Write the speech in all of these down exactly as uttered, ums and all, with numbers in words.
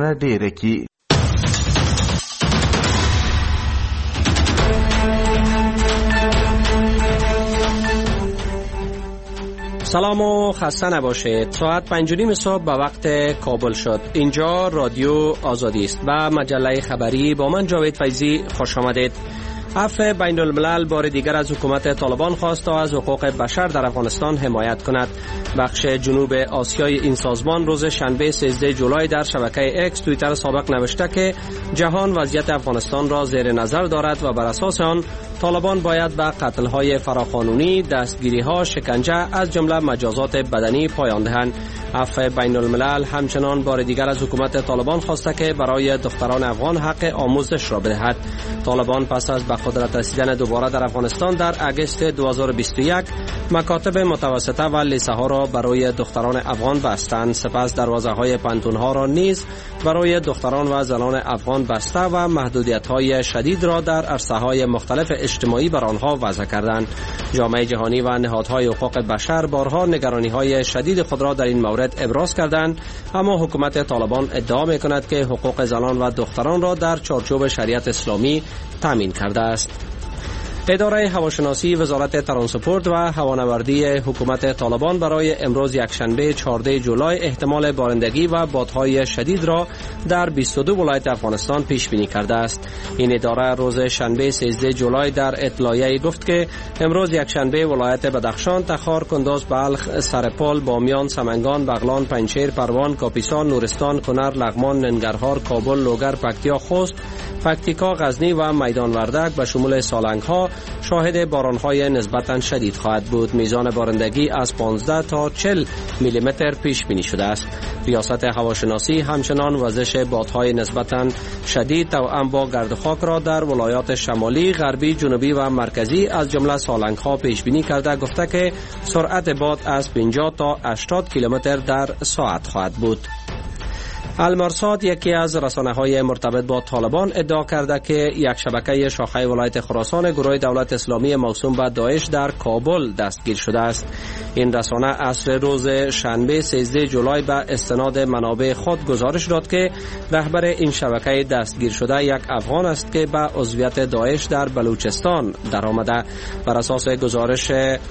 را ډیره کی. سلام و خسته نباشید. ساعت پنج و نیم صبح به وقت کابل شد. اینجا رادیو آزادی است و مجله خبری با من جاوید فیضی. خوش آمدید. عفو بین الملل بار دیگر از حکومت طالبان خواست تا از حقوق بشر در افغانستان حمایت کند. بخش جنوب آسیای این سازمان روز شنبه سیزده جولای در شبکه اکس توییتر سابق نوشته که جهان وضعیت افغانستان را زیر نظر دارد و بر اساس آن طالبان باید به قتل‌های فراقانونی، دستگیری‌ها، شکنجه از جمله مجازات بدنی پایان دهند. عفو بین الملل همچنان بار دیگر از حکومت طالبان خواسته که برای دختران افغان حق آموزش را بدهد. طالبان پس از به قدرت رسیدن دوباره در افغانستان در اگست دو هزار و بیست و یک مکاتب متوسطه و لیسه ها را برای دختران افغان بستند. سپس دروازه های پانتون ها را نیز برای دختران و زنان افغان بسته و محدودیت های شدید را در عرصه های مختلف اجتماعی بر آنها وضع کردند. جامعه جهانی و نهادهای حقوق بشر بارها نگرانی های شدید خود را در این مورد ابراز کردند، اما حکومت طالبان ادعا می‌کند که حقوق زنان و دختران را در چارچوب شریعت اسلامی تامین کرده است. اداره هواشناسی وزارت ترانسپورت و هوانوردی حکومت طالبان برای امروز یکشنبه چهارده جولای احتمال بارندگی و بادهای شدید را در بیست و دو ولایت افغانستان پیش بینی کرده است. این اداره روز شنبه سیزده جولای در اطلاعیه‌ای گفت که امروز یکشنبه ولایت بدخشان، تخار، کندوز، بلخ، سرپل، بامیان، سمنگان، بغلان، پنجشیر، پروان، کاپیسا، نورستان، کنر، لغمان، ننگرهار، کابل، لوگر، پکتیا، خوست، پکتیکا، غزنی و میدان وردک به شمول سالنگ‌ها شاهد باران‌های نسبتاً شدید خواهد بود. میزان بارندگی از پانزده تا چهل میلی متر پیش بینی شده است. ریاست هواشناسی همچنان وزش بادهای نسبتاً شدید توأم با گرد و خاک را در ولایات شمالی، غربی، جنوبی و مرکزی از جمله سالنگ‌ها پیش بینی کرده گفته که سرعت باد از پنجاه تا هشتاد کیلومتر در ساعت خواهد بود. المرصاد، یکی از رسانه‌های مرتبط با طالبان، ادعا کرده که یک شبکه شاخه ولایت خراسان گروه دولت اسلامی موسوم به داعش در کابل دستگیر شده است. این رسانه عصر روز شنبه سیزده جولای به استناد منابع خود گزارش داد که رهبر این شبکه دستگیر شده یک افغان است که به عضویت داعش در بلوچستان درآمده. بر اساس گزارش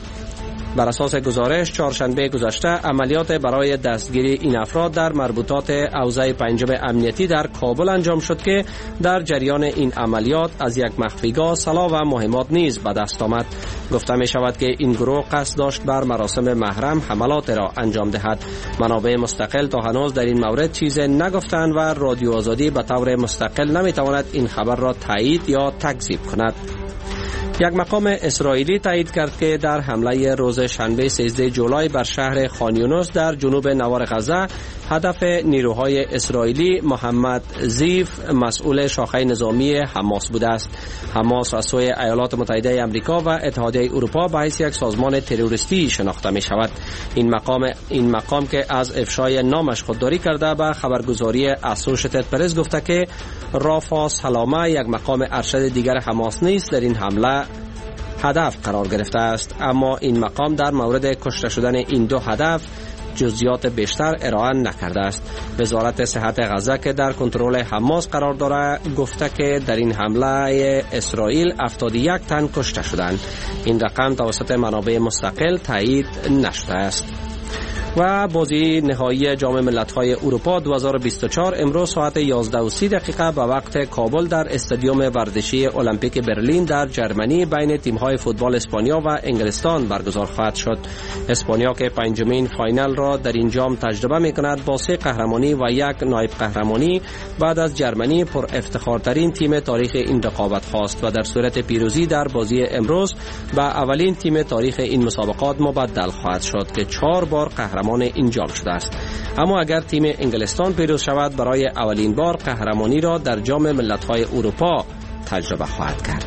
بر اساس گزارش چهارشنبه گذشته عملیات برای دستگیری این افراد در مربوطات حوزه پنجم امنیتی در کابل انجام شد که در جریان این عملیات از یک مخفیگاه سلاح و مهمات نیز به دست آمد. گفته می شود که این گروه قصد داشت بر مراسم محرم حملات را انجام دهد. منابع مستقل تا هنوز در این مورد چیز نگفتند و رادیو آزادی به طور مستقل نمی تواند این خبر را تایید یا تکذیب کند. یک مقام اسرائیلی تایید کرد که در حمله روز شنبه سیزده جولای بر شهر خان یونس در جنوب نوار غزه هدف نیروهای اسرائیلی محمد زیف، مسئول شاخه نظامی حماس بوده است. حماس از سوی ایالات متحده آمریکا و اتحادیه اروپا به حیث یک سازمان تروریستی شناخته می شود. این مقام این مقام که از افشای نامش خودداری کرده به خبرگزاری اسوشیتد پرس گفته که رافا سلامه، یک مقام ارشد دیگر حماس نیست، در این حمله هدف قرار گرفته است. اما این مقام در مورد کشته شدن این دو هدف جزئیات بیشتر ارائه نکرده است. وزارت صحت غزه که در کنترل حماس قرار دارد گفته که در این حمله اسرائیل هفتاد و یک تن کشته شدند. این رقم توسط منابع مستقل تایید نشده است. و بازی نهایی جام ملت‌های اروپا دو هزار و بیست و چهار امروز ساعت یازده و سی دقیقه به وقت کابل در استادیوم ورزشی المپیک برلین در جرمنی بین تیم‌های فوتبال اسپانیا و انگلستان برگزار خواهد شد. اسپانیا که پنجمین فاینال را در این جام تجربه می‌کند با سه قهرمانی و یک نایب قهرمانی بعد از جرمنی پر افتخارترین تیم تاریخ این رقابت خواست و در صورت پیروزی در بازی امروز به اولین تیم تاریخ این مسابقات مبدل خواهد شد که چهار بار قهرمان این جام شده است. اما اگر تیم انگلستان پیروز شود برای اولین بار قهرمانی را در جام ملت‌های اروپا تجربه خواهد کرد.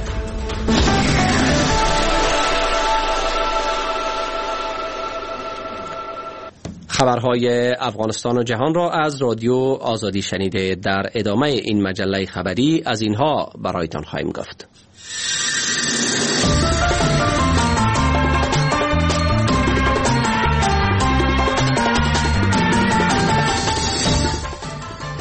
خبرهای افغانستان و جهان را از رادیو آزادی شنیده. در ادامه این مجله خبری از اینها برایتان خواهیم گفت.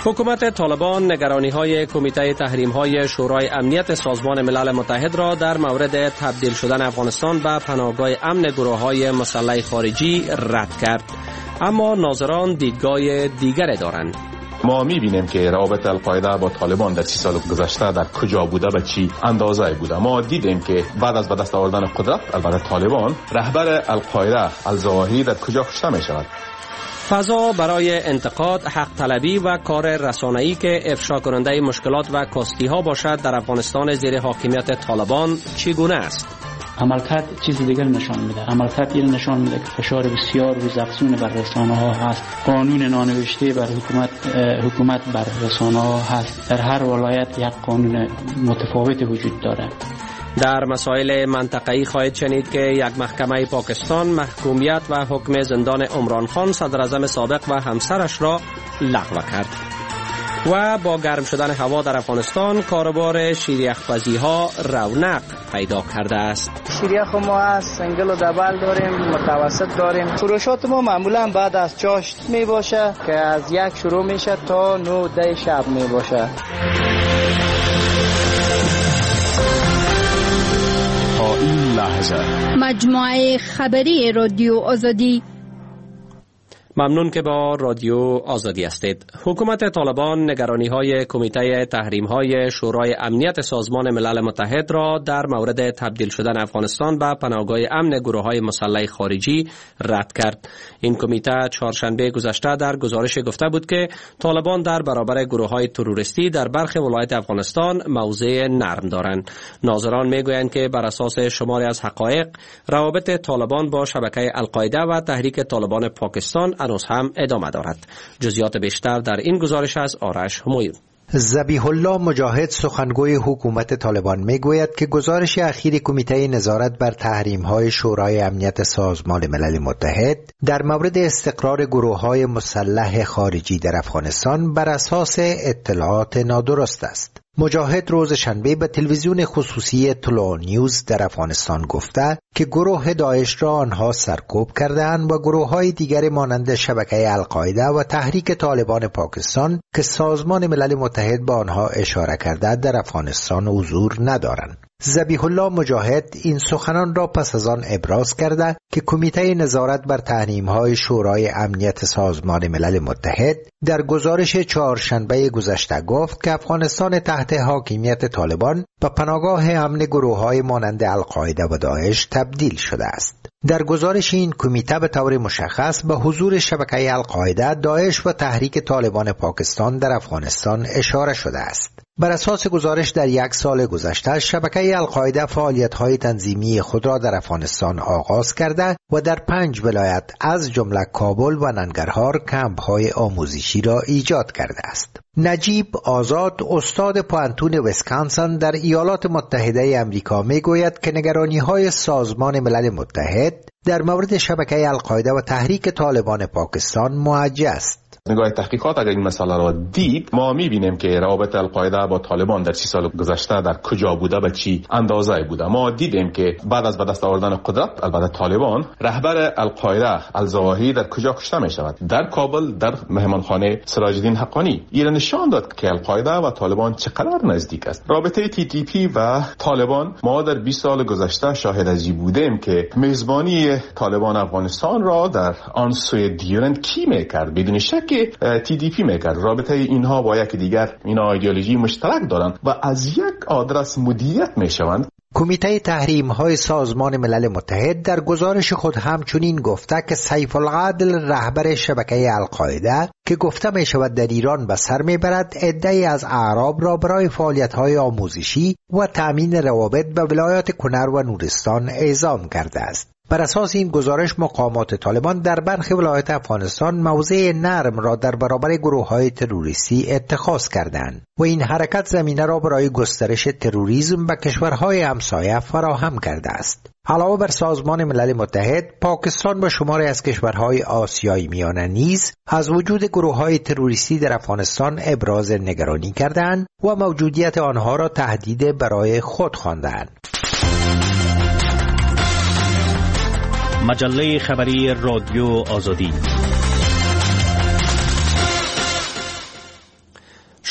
حکومت طالبان نگرانی‌های کمیته تحریم‌های شورای امنیت سازمان ملل متحد را در مورد تبدیل شدن افغانستان به پناهگاه امن گروه‌های مسلح خارجی رد کرد، اما ناظران دیدگاه دیگری دارند. ما می‌بینیم که روابط القاعده با طالبان در سی سال گذشته در کجا بوده و چی اندازه بوده. ما دیدیم که بعد از به دست آوردن قدرت البته طالبان، رهبر القاعده الظواهری در کجا کشته می‌شود. فضا برای انتقاد، حق طلبی و کار رسانه‌ای که افشا کننده مشکلات و کاستی‌ها باشد در افغانستان زیر حاکمیت طالبان چگونه است؟ عملکرد چیز دیگر نشان میده. عملکرد این نشان میده که فشار بسیار روزافزون بر رسانه ها هست. قانون نانوشته بر حکومت حکومت بر رسانه ها هست. در هر ولایت یک قانون متفاوت وجود داره. در مسائل منطقه‌ای خواهید شنید که یک محکمه پاکستان محکومیت و حکم زندان عمران خان صدراعظم سابق و همسرش را لغو کرد. و با گرم شدن هوا در افغانستان کاروبار شیریخ‌پزی ها رونق پیدا کرده است. شیریخ ما از سنگل و دبل داریم، متوسط داریم. فروشات ما معمولا بعد از چاشت می باشه که از یک شروع میشه تا نه ده شب می باشه. تا این لحظه مجموعه خبری رادیو آزادی. ممنون که با رادیو آزادی هستید. حکومت طالبان نگرانی‌های کمیته تحریم‌های شورای امنیت سازمان ملل متحد را در مورد تبدیل شدن افغانستان به پناهگاه امن گروه‌های مسلح خارجی رد کرد. این کمیته چهارشنبه گذشته در گزارش گفته بود که طالبان در برابر گروه‌های تروریستی در برخی ولایات افغانستان موضع نرم دارند. ناظران می‌گویند که بر اساس شماری از حقایق روابط طالبان با شبکه القاعده و تحریک طالبان پاکستان هنوز هم ادامه دارد. جزئیات بیشتر در این گزارش از آرش همایون. ذبیح الله مجاهد سخنگوی حکومت طالبان میگوید که گزارش اخیر کمیته نظارت بر تحریم‌های شورای امنیت سازمان ملل متحد در مورد استقرار گروه‌های مسلح خارجی در افغانستان بر اساس اطلاعات نادرست است. مجاهد روز شنبه به تلویزیون خصوصی طلوع نیوز در افغانستان گفته که گروه داعش را آنها سرکوب کرده‌اند و گروه‌های دیگر مانند شبکه القاعده و تحریک طالبان پاکستان که سازمان ملل متحد به آنها اشاره کرده در افغانستان حضور ندارند. ذبیح الله مجاهد این سخنان را پس از آن ابراز کرده که کمیته نظارت بر تحریم‌های شورای امنیت سازمان ملل متحد در گزارش چهارشنبه گذشته گفت که افغانستان تحت حاکمیت طالبان به پناهگاه امن گروه‌های مانند القاعده و داعش تبدیل شده است. در گزارش این کمیته به طور مشخص به حضور شبکه القاعده، داعش و تحریک طالبان پاکستان در افغانستان اشاره شده است. بر اساس گزارش در یک سال گذشته شبکه القاعده فعالیت‌های تنظیمی خود را در افغانستان آغاز کرده و در پنج ولایت از جمله کابل و ننگرهار کمپ‌های آموزشی را ایجاد کرده است. نجیب آزاد استاد پوانتون ویسکانسن در ایالات متحده آمریکا میگوید که نگرانی‌های سازمان ملل متحد در مورد شبکه القاعده و تحریک طالبان پاکستان موجه است. نگاه تحقیقات اگر این مسئله را دید، ما می‌بینیم که روابط القاعده با طالبان در سی سال گذشته در کجا بوده و چی اندازه بوده. ما دیدیم که بعد از به دست آوردن قدرت البته طالبان، رهبر القاعده الظواهری در کجا کشته می‌شود؟ در کابل، در مهمانخانه سراج الدین حقانی. این نشان داد که القاعده و طالبان چقدر نزدیک است. رابطه تی تی پی و طالبان، ما در بیست سال گذشته شاهد از این بودیم که میزبانی طالبان افغانستان را در آن سوی دیرند کی می‌کرد؟ بدون شک که تی دی پی میکرد. رابطه اینها با یک دیگر اینا ایدئولوژی مشترک دارند و از یک آدرس مدیریت میشوند. کمیته تحریم‌های سازمان ملل متحد در گزارش خود همچنین گفته که سیف العدل رهبر شبکه القاعده که گفته می شود در ایران به سر میبرد، عده‌ای از اعراب را برای فعالیت‌های آموزشی و تأمین روابط به ولایات کنر و نورستان اعزام کرده است. بر اساس این گزارش مقامات طالبان در برخی ولایات افغانستان موضع نرم را در برابر گروه‌های تروریستی اتخاذ کردند و این حرکت زمینه را برای گسترش تروریسم به کشورهای همسایه فراهم کرده است. علاوه بر سازمان ملل متحد، پاکستان و شماری از کشورهای آسیای میانه نیز از وجود گروه‌های تروریستی در افغانستان ابراز نگرانی کردند و موجودیت آنها را تهدید برای خود خواندند. مجله خبری رادیو آزادی.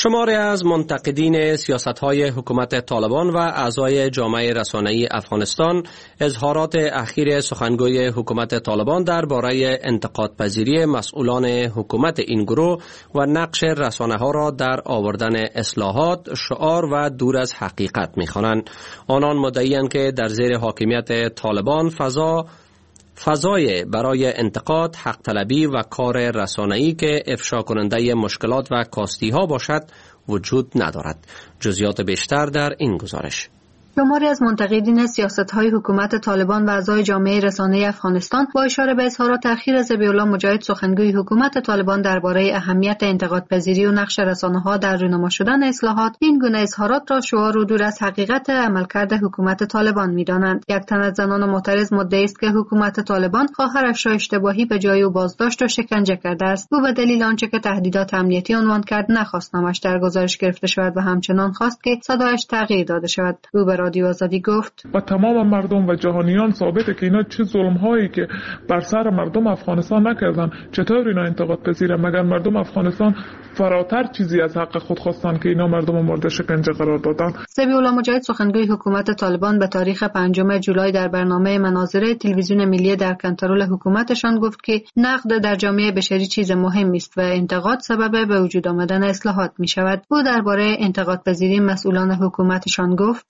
شماری از منتقدین سیاست‌های حکومت طالبان و اعضای جامعه رسانه‌ای افغانستان اظهارات اخیر سخنگوی حکومت طالبان درباره انتقادپذیری مسئولان حکومت این گروه و نقش رسانه‌ها را در آوردن اصلاحات شعار و دور از حقیقت می‌خوانند. آنان مدعی‌اند که در زیر حاکمیت طالبان فضا فضای برای انتقاد، حق طلبی و کار رسانه‌ای که افشا کننده مشکلات و کاستی ها باشد وجود ندارد. جزئیات بیشتر در این گزارش. شماری از منتقدین سیاست‌های حکومت طالبان و اعضای جامعه رسانه‌ای افغانستان با اشاره به اظهارات اخیر ذبیح‌الله مجاهد سخنگوی حکومت طالبان درباره اهمیت انتقادپذیری و نقش رسانه‌ها در رونما شدن اصلاحات، این گونه اظهارات را شعار و دور از حقیقت عملکرد حکومت طالبان می‌دانند. یک تن از زنان معترض مدعی است که حکومت طالبان خواهرش را اشتباهی به جای او بازداشت و شکنجه کرده است. او به دلیل آنچه که تهدیدات امنیتی عنوان کرد نخواست نامش در گزارش گرفته شود و همچنان خواست که صدایش تغییر داده شود. او به رادیو آزادی گفت: و تمام مردم و جهانیان ثابته که اینا چه ظلم‌هایی که بر سر مردم افغانستان نکردن، چطور اینا انتقاد پذیره؟ مگر مردم افغانستان فراتر چیزی از حق خود خواستن که اینا مردم مورد شکنجه قرار دادن؟ ذبیح‌الله مجاهد سخنگوی حکومت طالبان به تاریخ پنجم جولای در برنامه مناظره تلویزیون ملی در کنترل حکومتشان گفت که نقد در جامعه بشری چیز مهمی است و انتقاد سبب به وجود آمدن اصلاحات می شود. او درباره انتقاد پذیری مسئولان حکومتشان گفت: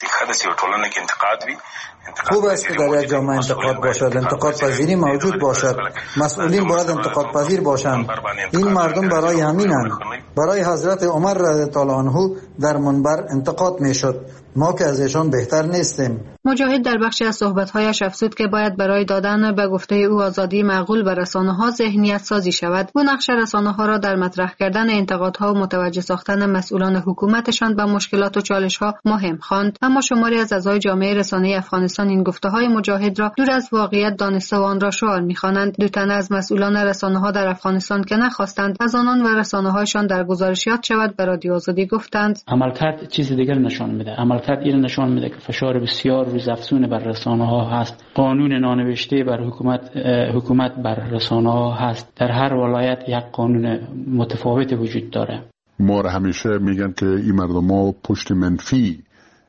خوب است که در یک جامعه انتقاد باشد، انتقاد پذیری موجود باشد، مسئولین باید انتقاد پذیر باشند. این مردم برای همینند. برای حضرت عمر رضی الله عنه در منبر انتقاد میشد، ما که از ایشان بهتر نیستیم. مجاهد در بخشی از صحبت‌هایش افزود که باید برای دادن به گفته او آزادی معقول به رسانه‌ها ذهنیت سازی شود. او نقش رسانه‌ها را در مطرح کردن انتقادها و متوجه ساختن مسئولان حکومتشان به مشکلات و چالش‌ها مهم خواند. اما شماری از اعضای جامعه رسانه‌ای افغانستان این گفته‌های مجاهد را دور از واقعیت دانسته و آن را شعار می‌خوانند. دو تن از مسئولان رسانه‌ها در افغانستان که نخواستند از آنان و رسانه‌هایشان در گزارش یاد شود به رادیو آزادی گفتند: عملکرد چیز دیگر نشان میده. عملکرد این نشان میده که فشار بسیار روزافزون بر رسانه‌ها هست. قانون نانوشته بر حکومت حکومت بر رسانه‌ها هست. در هر ولایت یک قانون متفاوت وجود داره. ما همیشه میگن که این مردم‌ها پشت منفی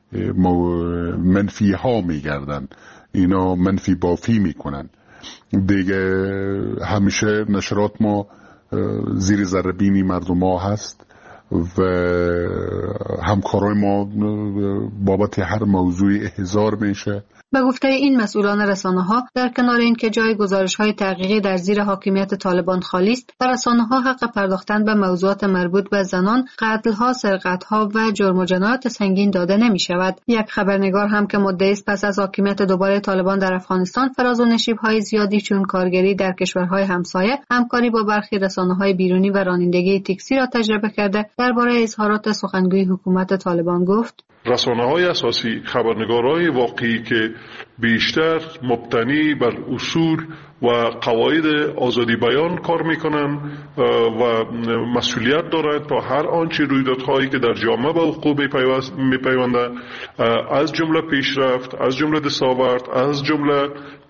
منفی ها میگردن، اینا منفی بافی میکنن دیگه. همیشه نشرات ما زیر ذره بینی مردم ها هست و همکارای ما بابت هر موضوعی احضار میشه. به گفته این مسئولان رسانه‌ها، در کنار اینکه جای گزارش‌های تحقیقی در زیر حاکمیت طالبان خالی است، به رسانه‌ها حق پرداختن به موضوعات مربوط به زنان، قتل‌ها، سرقت‌ها و جرم و جنایات سنگین داده نمی‌شود. یک خبرنگار هم که مدعی است پس از حاکمیت دوباره طالبان در افغانستان فراز و نشیب‌های زیادی چون کارگری در کشورهای همسایه، همکاری با برخی رسانه‌های بیرونی و رانندگی تاکسی را تجربه کرده، درباره اظهارات سخنگوی حکومت طالبان گفت: رسانه‌های اساسی خبرنگارای واقعی که بیشتر مبتنی بر اصول و قواعد آزادی بیان کار میکنن و مسئولیت دارند تا هر آنچه رویدادهایی که در جامعه به وقوع میپیونده، از جمله پیشرفت، از جمله دستاورد، از جمله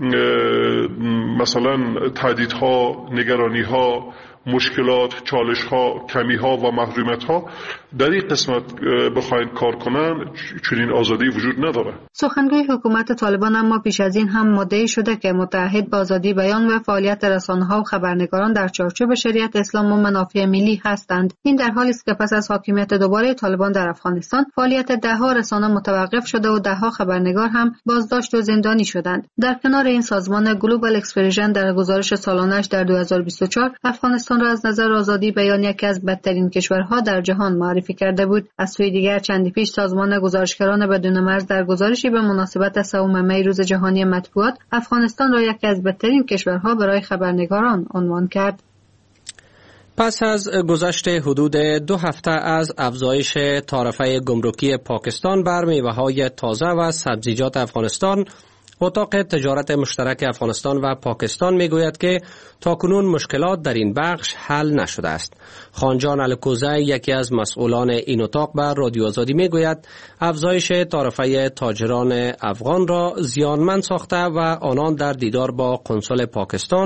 مثلا تهدیدها، نگرانیها، مشکلات، چالش‌ها، کمی‌ها و محرومیت‌ها در این قسمت بخواین کار کنن، چنین آزادی وجود نداره. سخنگوی حکومت طالبان اما پیش از این هم مدعی شده که متعهد به آزادی بیان و فعالیت رسانه‌ها و خبرنگاران در چارچوب شریعت اسلام و منافع ملی هستند. این در حالی است که پس از حاکمیت دوباره طالبان در افغانستان فعالیت ده‌ها رسانه متوقف شده و ده‌ها خبرنگار هم بازداشت و زندانی شدند. در کنار این سازمان گلوبال اکسپرژن در گزارش سالانه‌اش در دو هزار و بیست و چهار افغانستان را از نظر آزادی بیان یکی از بدترین کشورها در جهان معرفی کرده بود. از سوی دیگر چندی پیش سازمان گزارشگران بدون مرز در گزارشی به مناسبت سوم می روز جهانی مطبوعات افغانستان را یکی از بدترین کشورها برای خبرنگاران عنوان کرد. پس از گذشت حدود دو هفته از افزایش تعرفه گمرکی پاکستان بر میوه‌های تازه و سبزیجات افغانستان، اتاق تجارت مشترک افغانستان و پاکستان میگوید که تاکنون مشکلات در این بخش حل نشده است. خانجان الکوزه، یکی از مسئولان این اتاق، به رادیو آزادی میگوید افزایش تعرفه تاجران افغان را زیانمند ساخته و آنان در دیدار با کنسول پاکستان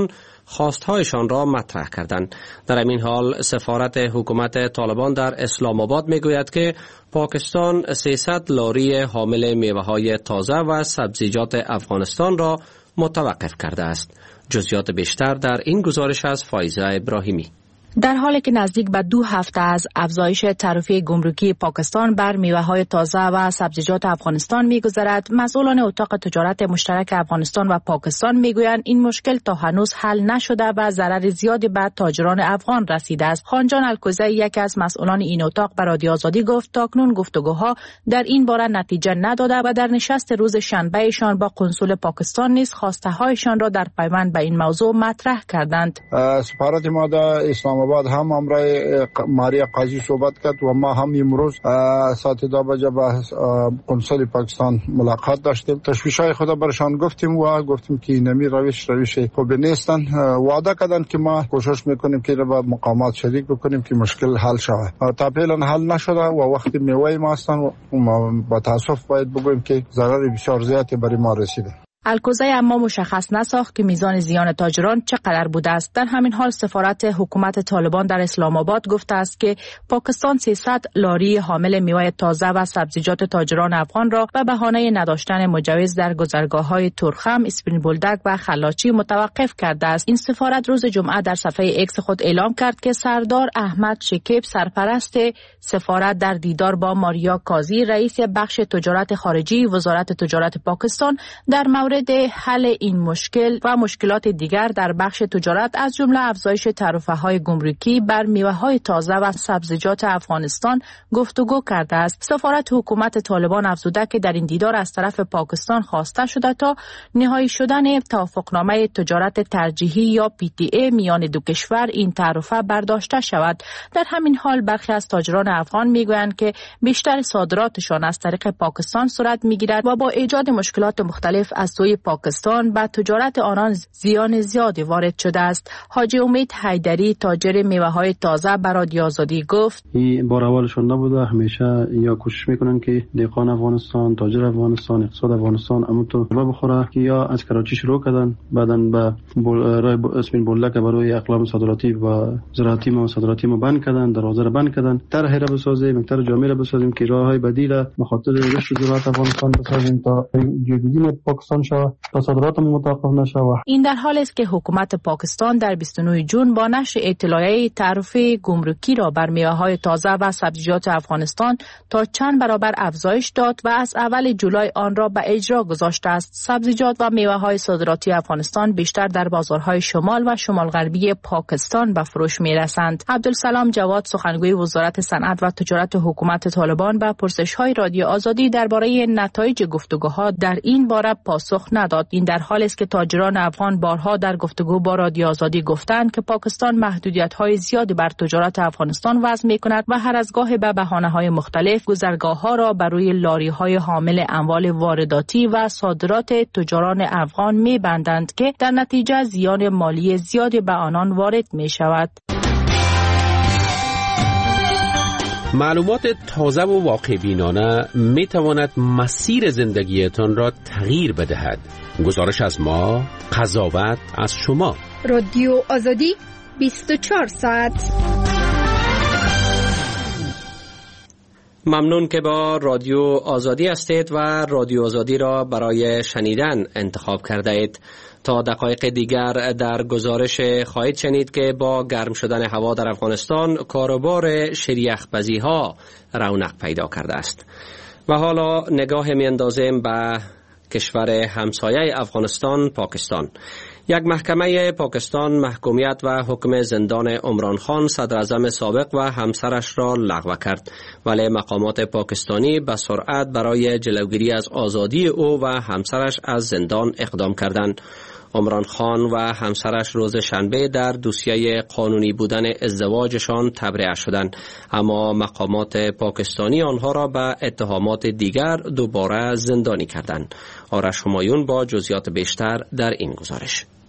خواستهایشان را مطرح کردند. در این حال سفارت حکومت طالبان در اسلام آباد میگوید که پاکستان سیصد لاری حامل میوه‌های تازه و سبزیجات افغانستان را متوقف کرده است. جزئیات بیشتر در این گزارش از فایزه ابراهیمی. در حالی که نزدیک به دو هفته از افزایش تعرفه گمرکی پاکستان بر میوه‌های تازه و سبزیجات افغانستان می‌گذرد، مسئولان اتاق تجارت مشترک افغانستان و پاکستان می‌گویند این مشکل تا هنوز حل نشده و ضرر زیادی به تاجران افغان رسیده است. خانجان الکوزی، یکی از مسئولان این اتاق، به رادیو آزادی گفت تاکنون گفتگوها در این باره نتیجه نداده و در نشست روز شنبهشان با قنسول پاکستان نیز خواسته‌هایشان را در پیوند به این موضوع مطرح کردند. سفارت ما در اسلام بعد هم امرای ماریا قاضی صحبت کرد و ما هم امروز ساعت دو بجه با قنسل پاکستان ملاقات داشتیم. تشویش‌های خود برشان گفتیم و گفتیم که نمی روش روش خوب نیستن. وعده کردن که ما کوشش میکنیم که با مقامات شریک بکنیم که مشکل حل شود. تا فعلا حل نشده و وقتی میوه ما هستن و ما با تاسف باید بگوییم که ضرر بسیار زیادی برای ما رسیده. الکوزی اما مشخص نساخت که میزان زیان تاجران چقدر بوده است. در همین حال سفارت حکومت طالبان در اسلام آباد گفته است که پاکستان سیصد لاری حامل میوه تازه و سبزیجات تاجران افغان را به بهانه نداشتن مجوز در گذرگاه‌های تورخم، اسپین بولدک و خلاچی متوقف کرده است. این سفارت روز جمعه در صفحه ایکس خود اعلام کرد که سردار احمد شکیب، سرپرست سفارت، در دیدار با ماریا قاضی، رئیس بخش تجارت خارجی وزارت تجارت پاکستان، در مورد حل این مشکل و مشکلات دیگر در بخش تجارت از جمله افزایش تعرفه‌های گمرکی بر میوه‌های تازه و سبزیجات افغانستان گفتگو کرده است. سفارت حکومت طالبان افزوده که در این دیدار از طرف پاکستان خواسته شده تا نهایی شدن توافقنامه تجارت ترجیحی یا پی تی ای میان دو کشور این تعرفه برداشته شود. در همین حال برخی از تاجران افغان میگویند که بیشتر صادراتشان از طریق پاکستان صورت میگیرد و با ایجاد مشکلات مختلف از سوی پاکستان به تجارت آنان زیان زیادی وارد شده است. حاجی امید حیدری، تاجر میوه‌های تازه، به رادیو آزادی گفت این بار اولشون نبوده. همیشه یا کوشش میکنن که دهقان افغانستان، تاجر افغانستان، اقتصاد افغانستان اموتو بخوره که یا از کراچی شروع کردن، بعداً به رای اسمین بولدک برای اقلام صادراتی و زراعتی و صادراتی ما بند کردن، دروازه را بند کردن. طرح را بسازیم، مقدار جامع را بسازیم که راههای بدیل به خاطر رشد زراعت افغانستان بسازیم تا جدیدی پاکستان شود، تا صادرات متوقف نشود. این در حالی است که حکومت پاکستان در بیست و نه ژوئن با نشر اطلاعیه تعرفه گمرکی را بر میوه‌های تازه و سبزیجات افغانستان تا چند برابر افزایش داد و از اول جولای آن را به اجرا گذاشته است. سبزیجات و میوه‌های صادراتی افغانستان بیشتر در بازارهای شمال و شمال غربی پاکستان به فروش می‌رسند. عبدالسلام جواد، سخنگوی وزارت صنعت و تجارت حکومت طالبان، به پرسش‌های رادیو آزادی درباره نتایج گفتگوها در این باره پاسخ نداد. این در حالی است که تاجران افغان بارها در گفتگو با رادیو آزادی گفتند که پاکستان محدودیت‌های زیادی بر تجارت افغانستان وضع می‌کند و هر از گاهی به بهانه‌های مختلف گذرگاه‌ها را بر روی لاری‌های حامل اموال وارداتی و صادرات تجاران افغان می‌بندند که در نتیجه زیان مالی زیادی به آنان وارد می‌شود. معلومات تازه و واقع بینانه می تواند مسیر زندگیتان را تغییر بدهد. گزارش از ما، قضاوت از شما. رادیو آزادی بیست و چهار ساعت. ممنون که با رادیو آزادی هستید و رادیو آزادی را برای شنیدن انتخاب کرده اید. تا دقایق دیگر در گزارش خواهید شنید که با گرم شدن هوا در افغانستان کاروبار شریخ‌بزی ها رونق پیدا کرده است. و حالا نگاه می اندازیم به کشور همسایه افغانستان، پاکستان. یک محکمه پاکستان محکومیت و حکم زندان عمران خان صدراعظم سابق و همسرش را لغو کرد، ولی مقامات پاکستانی به سرعت برای جلوگیری از آزادی او و همسرش از زندان اقدام کردند. عمران خان و همسرش روز شنبه در دوسیه قانونی بودن ازدواجشان تبرئه شدند، اما مقامات پاکستانی آنها را به اتهامات دیگر دوباره زندانی کردند. آرش همایون با جزئیات بیشتر در این گزارش.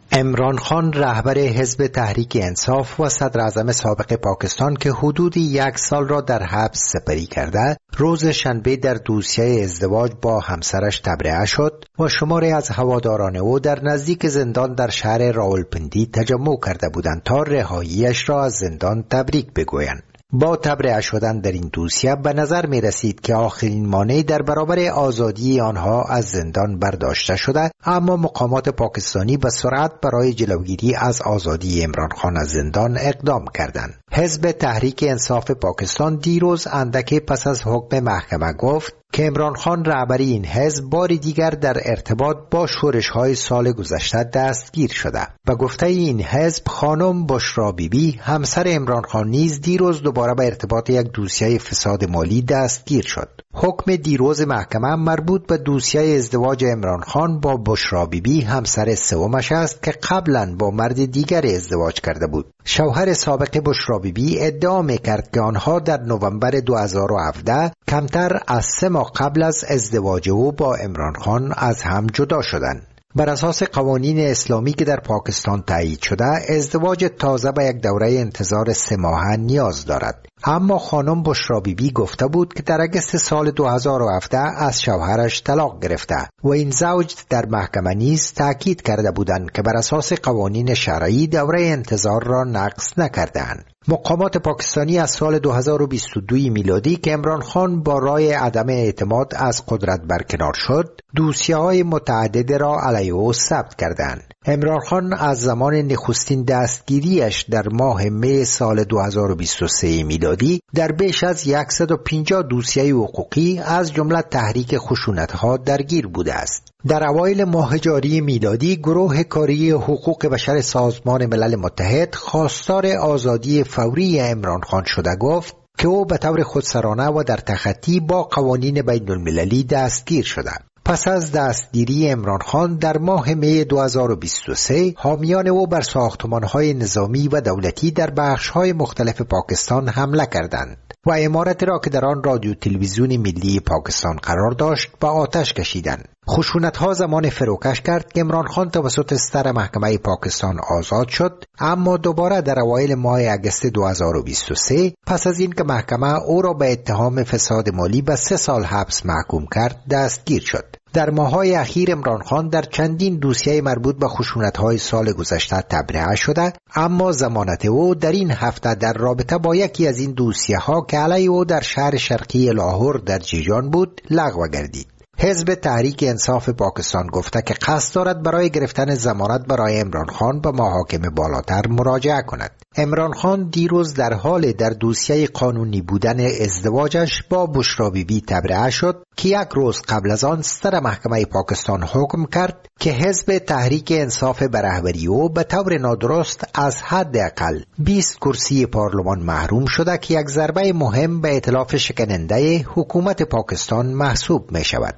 عمران خان رهبر حزب تحریک انصاف و صدر اعظم سابق پاکستان که حدود یک سال را در حبس سپری کرده، روز شنبه در دوسیه ازدواج با همسرش تبرئه شد و شماری از هواداران او در نزدیک زندان در شهر راولپندی تجمع کرده بودند تا رهاییش را از زندان تبریک بگویند. با تبرئه شدن در این دوسیه به نظر می رسید که آخرین مانع در برابر آزادی آنها از زندان برداشته شده، اما مقامات پاکستانی به سرعت برای جلوگیری از آزادی عمران خان از زندان اقدام کردند. حزب تحریک انصاف پاکستان دیروز اندکی پس از حکم محکمه گفت که عمران خان رهبر این حزب بار دیگر در ارتباط با شورش‌های سال گذشته دستگیر شده. به گفته این حزب، خانم بشرا بیبی همسر عمران خان نیز دیروز دوباره به ارتباط یک دوسیه فساد مالی دستگیر شد. حکم دیروز محکمه مربوط به دوسیه ازدواج عمران خان با بشرا بیبی همسر سومش است که قبلا با مرد دیگر ازدواج کرده بود. شوهر سابق بشرا بیبی ادعا می‌کرد که آنها در نوامبر دو هزار و هفده کمتر از سه ماه قبل از ازدواج او با عمران خان از هم جدا شدند. بر اساس قوانین اسلامی که در پاکستان تایید شده، ازدواج تازه به یک دوره انتظار سه ماهه نیاز دارد. اما خانم بشرا بیبی گفته بود که در اگست سال دو هزار و هفده از شوهرش طلاق گرفته و این زوج در محکمه نیز تاکید کرده بودند که بر اساس قوانین شرعی دوره انتظار را نقض نکردند. مقامات پاکستانی از سال دو هزار و بیست و دو میلادی که عمران خان با رای عدم اعتماد از قدرت برکنار شد، دوسیه‌های متعدد را علیه او ثبت کردند. عمران خان از زمان نخستین دستگیریش در ماه می سال دو هزار و بیست و سه میلادی در بیش از صد و پنجاه دوسیه حقوقی از جمله تحریک خشونت‌ها درگیر بوده است. در اوایل ماه جاری میلادی گروه کاری حقوق بشر سازمان ملل متحد خواستار آزادی فوری عمران خان شده گفت که او به طور خودسرانه و در تخطی با قوانین بین المللی دستگیر شده. پس از دستگیری عمران خان در ماه می دو هزار و بیست و سه، حامیان او بر ساختمان‌های نظامی و دولتی در بخش‌های مختلف پاکستان حمله کردند و عمارت را که در آن رادیو تلویزیون ملی پاکستان قرار داشت به آتش کشیدند. خشونت‌ها زمان فروکش کرد که عمران خان توسط ستر محکمه پاکستان آزاد شد، اما دوباره در اوایل ماه اگست دو هزار و بیست و سه پس از اینکه محکمه او را به اتهام فساد مالی به سه سال حبس محکوم کرد دستگیر شد. در ماه‌های اخیر عمران خان در چندین دوسیه مربوط به خشونت‌های سال گذشته تبرئه شده، اما ضمانت او در این هفته در رابطه با یکی از این دوسیه‌ها که علیه او در شهر شرقی لاهور در جیجان بود لغو گردید. حزب تحریک انصاف پاکستان گفته که قصد دارد برای گرفتن ضمانت برای عمران خان به محاکم بالاتر مراجعه کند. عمران خان دیروز در حال در دوسیه قانونی بودن ازدواجش با بشرا بیبی تبرئه شد که یک روز قبل از آن ستر محکمه پاکستان حکم کرد که حزب تحریک انصاف به رهبری او به طور نادرست از حداقل بیست کرسی پارلمان محروم شده که یک ضربه مهم به ائتلاف شکننده حکومت پاکستان محسوب می شود.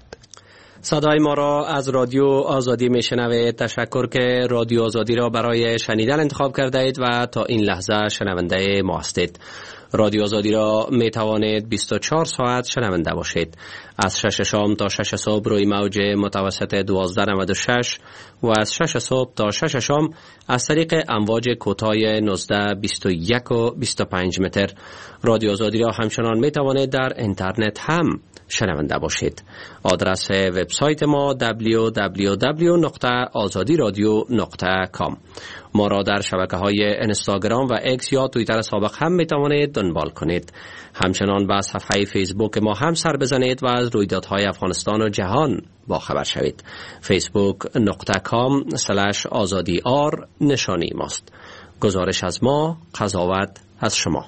صدای ما را از رادیو آزادی میشنوید. تشکر که رادیو آزادی را برای شنیدن انتخاب کرده اید و تا این لحظه شنونده ما هستید. رادیو آزادی را می توانید بیست و چهار ساعت شنونده باشید. از شش شام تا شش صبح روی موج متوسط دوازده نود و شش و از شش صبح تا شش شام از طریق امواج کوتاه نوزده بیست و یک و بیست و پنج متر. رادیو آزادی را همچنان می توانید در اینترنت هم شنونده باشید. آدرس وبسایت ما دبلیو دبلیو دبلیو نقطه آزادی رادیو نقطه کام. ما را در شبکه‌های اینستاگرام و اکس یا توییتر سابق هم می توانید دنبال کنید. همچنان به صفحه فیسبوک ما هم سر بزنید و از رویدادهای افغانستان و جهان با خبر شوید. فیسبوک نقطه کام سلش آزادی آر نشانی ماست. گزارش از ما، قضاوت از شما.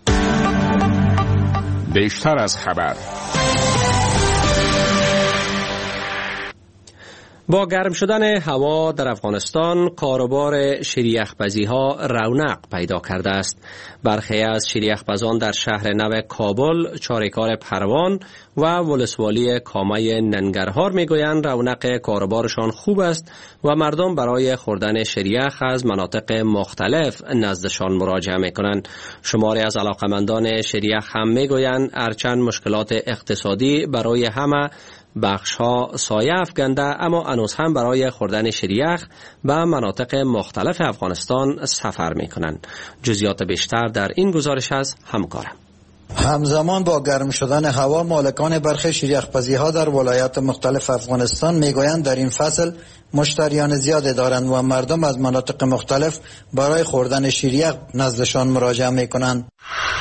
بیشتر از خبر. با گرم شدن هوا در افغانستان کاروبار شیریخ‌پزی ها رونق پیدا کرده است. برخی از شیریخ‌پزان در شهر نو کابل، چاریکار پروان و ولسوالی کامه ننگرهار میگویند رونق کاروبارشان خوب است و مردم برای خوردن شیریخ از مناطق مختلف نزدشان مراجعه میکنند. شماری از علاقمندان شیریخ هم میگویند هرچند مشکلات اقتصادی برای همه بخش ها سایه افکنده، اما هنوز هم برای خوردن شیریخ به مناطق مختلف افغانستان سفر می کنند. جزئیات بیشتر در این گزارش از همکارم. همزمان با گرم شدن هوا، مالکان برخی شیریخ‌پزی‌ها در ولایات مختلف افغانستان میگویند در این فصل مشتریان زیادی دارند و مردم از مناطق مختلف برای خوردن شیریخ نزدشان مراجعه میکنند.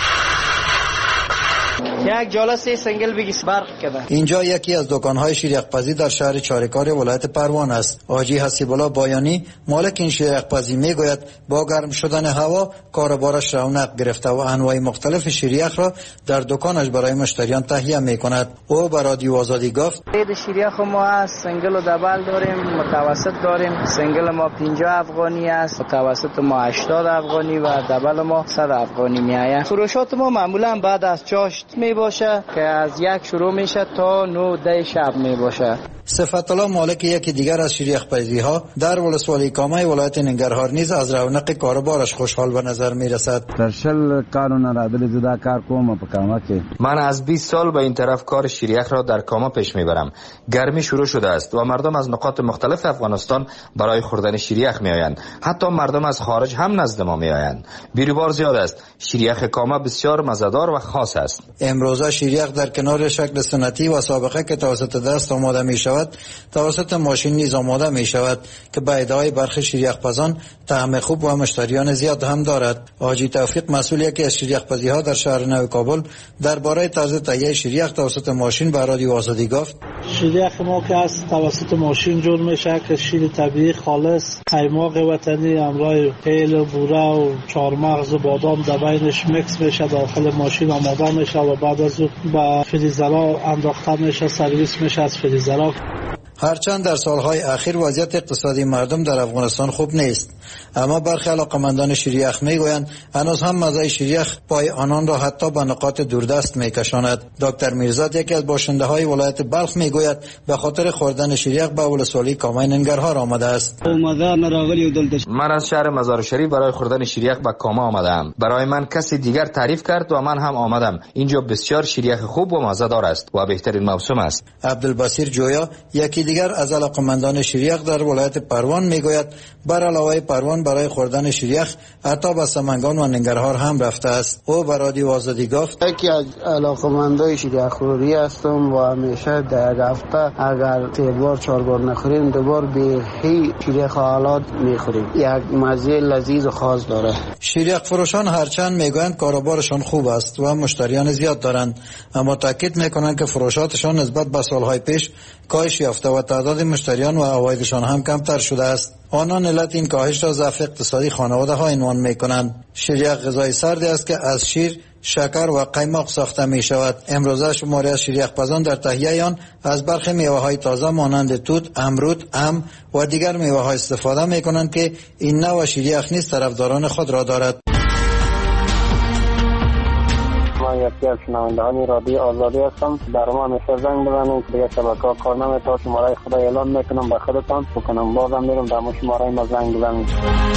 یک جلسه سنگل بگیس برق کده. اینجا یکی از دکانهای شیریخ‌پزی در شهر چاریکار ولایت پروان است. حاجی حسیب‌الله بایانی مالک این شیریخ‌پزی میگوید با گرم شدن هوا کاربارش رونق گرفته و انواع مختلف شیریخ را در دکانش برای مشتریان تهیه میکند. او به رادیو آزادی گفت: عید شیریخ ما است، سنگل و دبل داریم، متوسط داریم. سنگل ما پنجاه افغانی است، متوسط ما هشتاد افغانی و دبل ما صد افغانی میآید. فروشات ما معمولا بعد از چاشت می باشه که از یک شروع میشه تا نه ده شب می باشه. صفت الله مالک یکی دیگر از شیریخ‌پزی ها در ولسوالی کامه ولایت ننگرهار نیز از رونق کاربارش خوشحال به نظر می رسد. در شل کارونه را دل زده کار کوم په کامه کې. من از بیست سال به این طرف کار شیریخ را در کامه پیش میبرم. گرمی شروع شده است و مردم از نقاط مختلف افغانستان برای خوردن شیریخ می آیند. حتی مردم از خارج هم نزد ما می آیند. بیروبار زیاد است. شیریخ کامه بسیار مزه‌دار و خاص است. امروزه شیریخ در کنار شکل سنتی و سابقه که توسط دست آماده می شود، توسط ماشین نیز آماده می شود که به ادعای برخی شیریخ‌پزان طعم خوب و مشتریان زیاد هم دارد. حاجی توفیق مسئول یکی از شیریخ‌پزی ها در شهر نو کابل درباره طرز تهیه شیریخ توسط ماشین به رادیو آزادی گفت: شیریخ ما که از توسط ماشین جور میشه که شیر طبیعی خالص، قیماق وطنی همراه تیل و بوره و چهارمغز و بادام در بینش میکس میشه، داخل ماشین آماده میشه و بعد از اون به فریزرها انداخته میشه، سرویس میشه از فریزرها. هرچند در سالهای اخیر وضعیت اقتصادی مردم در افغانستان خوب نیست، اما برخی علاقمندان شیریخ میگویند هنوز هم مزه شیریخ پای آنان را حتی به نقاط دوردست میکشاند. دکتر میرزاد یکی از باشنده های ولایت بلخ میگوید به خاطر خوردن شیریخ به ولسوالی کامه ننگرهار آمده است. من از شهر مزار شریف برای خوردن شیریخ به کامه آمدم. برای من کسی دیگر تعریف کرد و من هم آمدم. اینجا بسیار شیریخ خوب و مزه‌دار است و بهترین موسم است. عبدالبصیر جویا یکی دیگر از علاقمندان شیریخ در ولایت پروان میگوید بر علاوه پروان برای خوردن شیریخ حتی به سمنگان و ننگرهار هم رفته است. او به رادیو آزادی گفت: یکی از علاقمندای شیریخ خوری هستم و همیشه در هفته اگر سه بار چهار بار نخوریم دوبار به هی شیریخ حالات میخوریم. یک مزه لذیذ و خاص داره. شیریخ فروشان هرچند میگویند کاروبارشان خوب است و مشتریان زیاد دارند، اما تاکید میکنند که فروشاتشان نسبت به سالهای پیش کاهش یافته و تعداد مشتریان و عوایدشان هم کمتر شده است. آنان علت این کاهش را ضعف اقتصادی خانواده ها عنوان میکنند. شیریخ غذای سردی است که از شیر، شکر و قیماق ساخته می شود. امروزه شماری از شیریخ‌پزان در تهیه آن از برخی میوه های تازه مانند توت، امرود، ام و دیگر میوه ها استفاده می کنند که این نوع شیریخ نیز طرفداران خود را دارد. من یکی از شنوندگان رادیو آزادی هستم. در ما همیشه زنگ بزنید دیگه شبکه‌ها کار نمی‌کنه. شماره خدا اعلام میکنم به خودتان بکنم بازم میرم در شماره ما زنگ بزنید.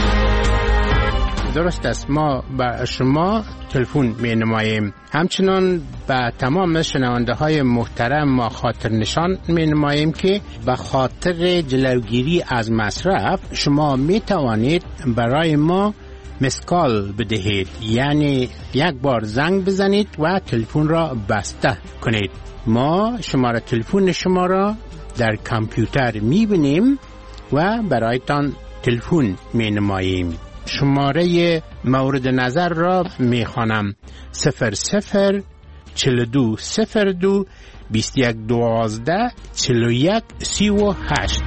درست است، ما به شما تلفن می نماییم. همچنان به تمام شنونده های محترم ما خاطر نشان می نماییم که به خاطر جلوگیری از مصرف شما می توانید برای ما مسکال بدهید، یعنی یک بار زنگ بزنید و تلفن را بسته کنید. ما شماره تلفن شما را در کامپیوتر می بینیم و برایتان تلفن می نماییم. شماره مورد نظر را می خوانم: صفر صفر چل دو صفر دو بیست یک دوازده چل و یک سی و هشت.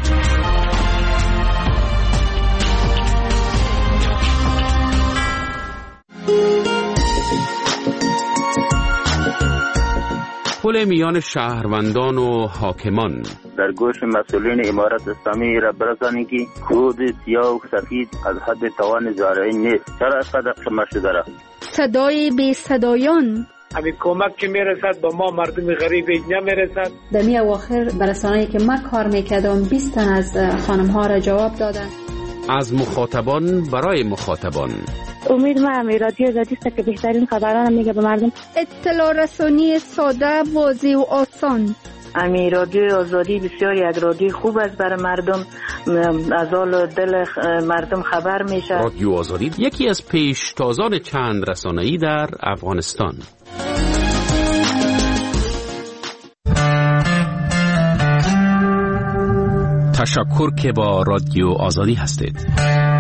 پل میان شهروندان و حاکمان. در گوش مسئولین امارت اسلامی را برسانید که کود سیاه و سفید از حد توان زارعین نیست. چرا اینقدر کم شده را؟ صدای بی صدایان. همین کمک که میرسد با ما مردم غریب نمیرسد. در می اواخر برسانه‌ای که من کار میکردم بیست تن از خانم ها را جواب دادن. از مخاطبان برای مخاطبان. امید ما هم رادیو آزادی است که بهترین خبران میگه به مردم. اطلاع رسانی ساده، واضح و آسان. امی رادیو آزادی بسیار یک رادیو خوب است برای مردم، از حال دل مردم خبر میشه. رادیو آزادی یکی از پیشتازان چند رسانه‌ای در افغانستان. تشکر که با رادیو آزادی هستید.